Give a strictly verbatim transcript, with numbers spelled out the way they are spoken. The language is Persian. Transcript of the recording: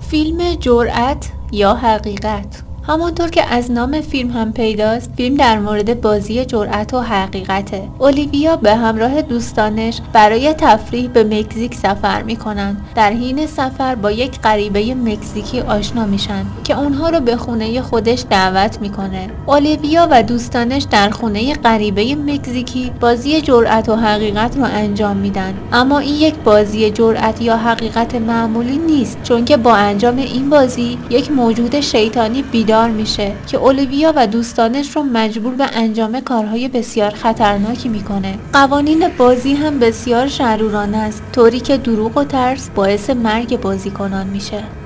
فیلم جرأت یا حقیقت. همانطور که از نام فیلم هم پیداست، فیلم در مورد بازی جرأت و حقیقته. اولیویا به همراه دوستانش برای تفریح به مکزیک سفر میکنن. در حین سفر با یک غریبه مکزیکی آشنا میشن که اونها رو به خونه خودش دعوت میکنه. اولیویا و دوستانش در خونه غریبه مکزیکی بازی جرأت و حقیقت رو انجام میدن. اما این یک بازی جرأت یا حقیقت معمولی نیست، چون که با انجام این بازی یک موجود شیطانی بیدار میشه که اولیویا و دوستانش رو مجبور به انجام کارهای بسیار خطرناکی میکنه. قوانین بازی هم بسیار شرورانه است، طوری که دروغ و ترس باعث مرگ بازیکنان میشه.